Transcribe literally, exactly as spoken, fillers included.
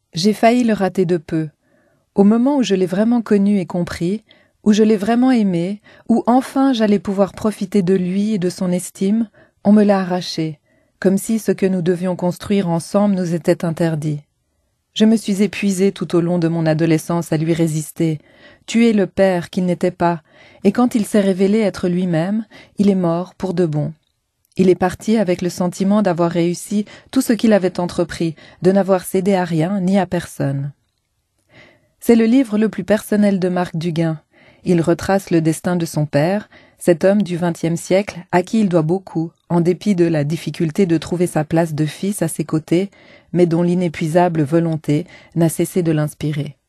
J'ai failli le rater de peu. Au moment où je l'ai vraiment connu et compris, où je l'ai vraiment aimé, où enfin j'allais pouvoir profiter de lui et de son estime, on me l'a arraché, comme si ce que nous devions construire ensemble nous était interdit. Je me suis épuisée tout au long de mon adolescence à lui résister, tuer le père qu'il n'était pas, et quand il s'est révélé être lui-même, il est mort pour de bon. Il est parti avec le sentiment d'avoir réussi tout ce qu'il avait entrepris, de n'avoir cédé à rien ni à personne. C'est le livre le plus personnel de Marc Duguin. Il retrace le destin de son père, cet homme du vingtième siècle à qui il doit beaucoup, en dépit de la difficulté de trouver sa place de fils à ses côtés, mais dont l'inépuisable volonté n'a cessé de l'inspirer.